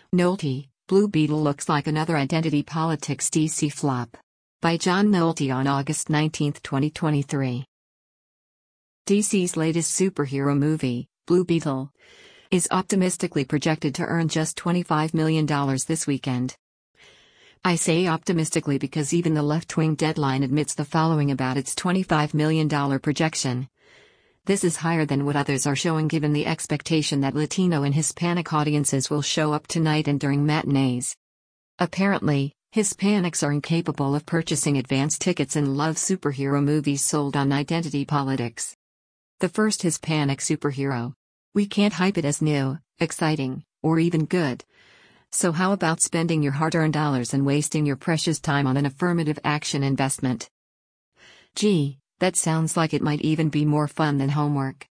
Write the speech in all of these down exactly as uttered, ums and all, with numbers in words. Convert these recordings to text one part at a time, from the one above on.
Nolte, Blue Beetle looks like another identity politics D C flop. By John Nolte on August nineteenth, twenty twenty-three. D C's latest superhero movie, Blue Beetle, is optimistically projected to earn just twenty-five million dollars this weekend. I say optimistically because even the left-wing Deadline admits the following about its twenty-five million dollars projection. This is higher than what others are showing given the expectation that Latino and Hispanic audiences will show up tonight and during matinees. Apparently, Hispanics are incapable of purchasing advance tickets and love superhero movies sold on identity politics. The first Hispanic superhero. We can't hype it as new, exciting, or even good. So how about spending your hard-earned dollars and wasting your precious time on an affirmative action investment? Gee, that sounds like it might even be more fun than homework.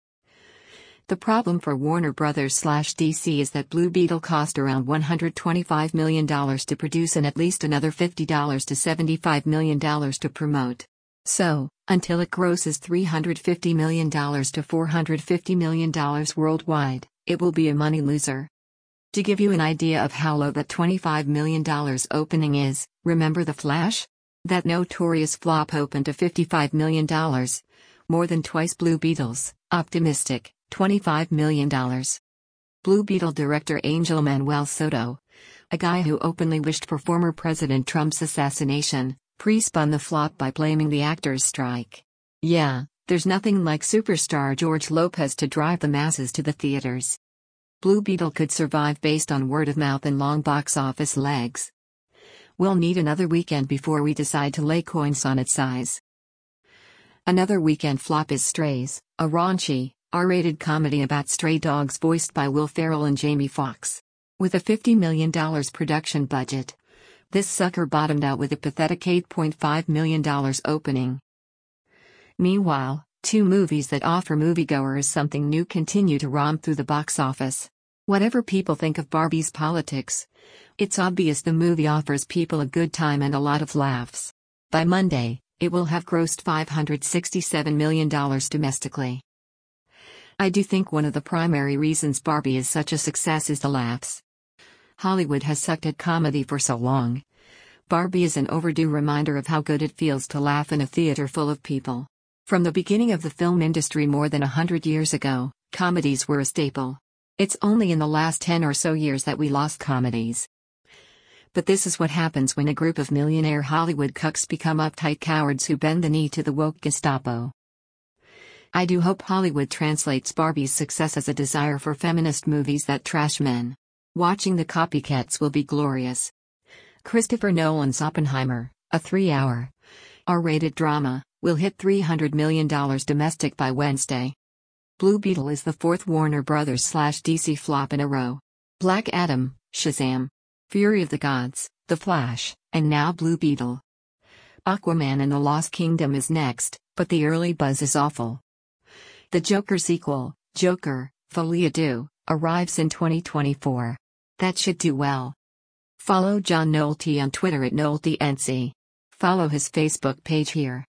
The problem for Warner Brothers slash D C is that Blue Beetle cost around one hundred twenty-five million dollars to produce and at least another fifty to seventy-five million dollars to promote. So, until it grosses three hundred fifty million to four hundred fifty million dollars worldwide, it will be a money loser. To give you an idea of how low that twenty-five million dollars opening is, remember The Flash? That notorious flop opened to fifty-five million dollars. More than twice Blue Beetle's, optimistic, twenty-five million dollars. Blue Beetle director Angel Manuel Soto, a guy who openly wished for former President Trump's assassination, pre-spun the flop by blaming the actors' strike. Yeah, there's nothing like superstar George Lopez to drive the masses to the theaters. Blue Beetle could survive based on word of mouth and long box office legs. We'll need another weekend before we decide to lay coins on its size. Another weekend flop is Strays, a raunchy, R-rated comedy about stray dogs voiced by Will Ferrell and Jamie Foxx. With a fifty million dollars production budget, this sucker bottomed out with a pathetic eight point five million dollars opening. Meanwhile, two movies that offer moviegoers something new continue to romp through the box office. Whatever people think of Barbie's politics, it's obvious the movie offers people a good time and a lot of laughs. By Monday, it will have grossed five hundred sixty-seven million dollars domestically. I do think one of the primary reasons Barbie is such a success is the laughs. Hollywood has sucked at comedy for so long. Barbie is an overdue reminder of how good it feels to laugh in a theater full of people. From the beginning of the film industry more than a hundred years ago, comedies were a staple. It's only in the last ten or so years that we lost comedies. But this is what happens when a group of millionaire Hollywood cucks become uptight cowards who bend the knee to the woke Gestapo. I do hope Hollywood translates Barbie's success as a desire for feminist movies that trash men. Watching the copycats will be glorious. Christopher Nolan's Oppenheimer, a three-hour, R-rated drama, will hit three hundred million dollars domestic by Wednesday. Blue Beetle is the fourth Warner Brothers slash D C flop in a row. Black Adam, Shazam, Fury of the Gods, The Flash, and now Blue Beetle. Aquaman and the Lost Kingdom is next, but the early buzz is awful. The Joker sequel, Joker, Folie à Deux, arrives in twenty twenty-four. That should do well. Follow John Nolte on Twitter at NolteNC. Follow his Facebook page here.